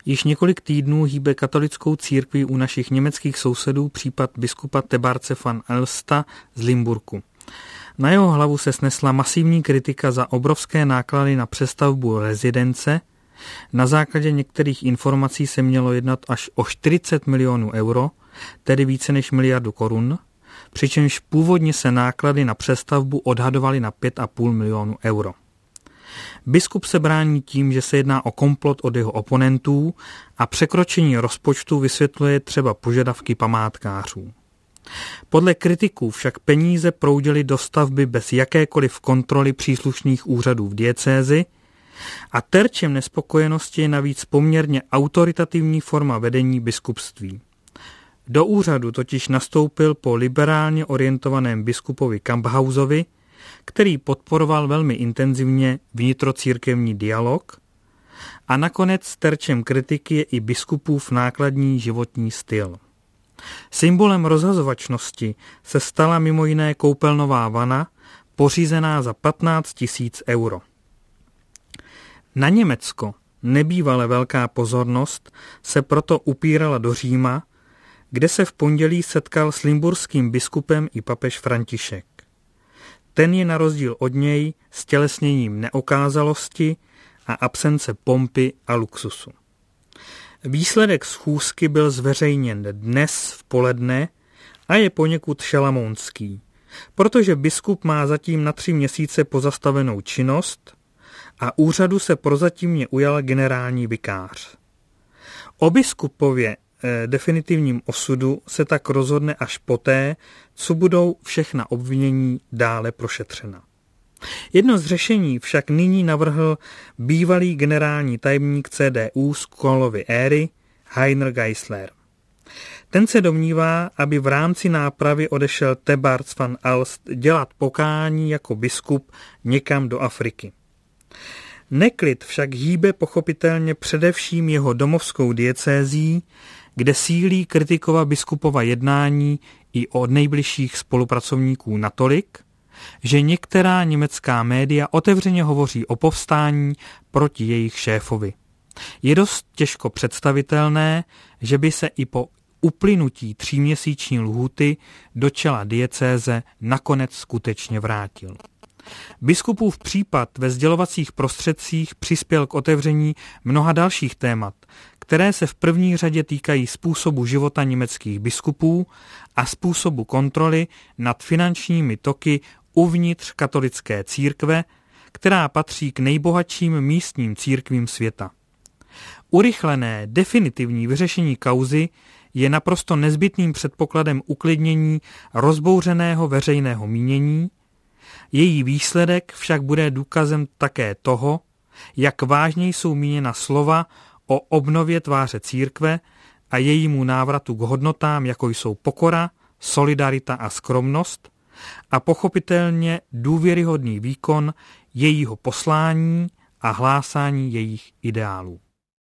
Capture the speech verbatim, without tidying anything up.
Již několik týdnů hýbe katolickou církví u našich německých sousedů případ biskupa Thebartse van Elsta z Limburku. Na jeho hlavu se snesla masivní kritika za obrovské náklady na přestavbu rezidence. Na základě některých informací se mělo jednat až o čtyřicet milionů euro, tedy více než miliardu korun, přičemž původně se náklady na přestavbu odhadovaly na pět a půl milionu euro. Biskup se brání tím, že se jedná o komplot od jeho oponentů a překročení rozpočtu vysvětluje třeba požadavky památkářů. Podle kritiků však peníze proudily do stavby bez jakékoliv kontroly příslušných úřadů v diecézi a terčem nespokojenosti je navíc poměrně autoritativní forma vedení biskupství. Do úřadu totiž nastoupil po liberálně orientovaném biskupovi Kamphausovi, který podporoval velmi intenzivně vnitrocírkevní dialog, a nakonec terčem kritiky je i biskupův nákladní životní styl. Symbolem rozhazovačnosti se stala mimo jiné koupelnová vana, pořízená za patnáct tisíc euro. Na Německo nebývale velká pozornost se proto upírala do Říma, kde se v pondělí setkal s limburským biskupem i papež František. Ten je na rozdíl od něj stělesněním neokázalosti a absence pompy a luxusu. Výsledek schůzky byl zveřejněn dnes v poledne a je poněkud šalamounský, protože biskup má zatím na tři měsíce pozastavenou činnost a úřadu se prozatímně ujal generální vikář. O biskupově eh, definitivním osudu se tak rozhodne až poté, co budou všechna obvinění dále prošetřena. Jedno z řešení však nyní navrhl bývalý generální tajemník C D U z Kohlovy éry Heiner Geisler. Ten se domnívá, aby v rámci nápravy odešel Thebartse van Elst dělat pokání jako biskup někam do Afriky. Neklid však hýbe pochopitelně především jeho domovskou diecézí, kde sílí kritikova biskupova jednání i od nejbližších spolupracovníků natolik, že některá německá média otevřeně hovoří o povstání proti jejich šéfovi. Je dost těžko představitelné, že by se i po uplynutí tříměsíční lhůty do čela diecéze nakonec skutečně vrátil. Biskupův případ ve sdělovacích prostředcích přispěl k otevření mnoha dalších témat, které se v první řadě týkají způsobu života německých biskupů a způsobu kontroly nad finančními toky uvnitř katolické církve, která patří k nejbohatším místním církvím světa. Urychlené definitivní vyřešení kauzy je naprosto nezbytným předpokladem uklidnění rozbouřeného veřejného mínění. Její výsledek však bude důkazem také toho, jak vážně jsou míněna slova o obnově tváře církve a jejímu návratu k hodnotám, jako jsou pokora, solidarita a skromnost, a pochopitelně důvěryhodný výkon jejího poslání a hlásání jejich ideálů.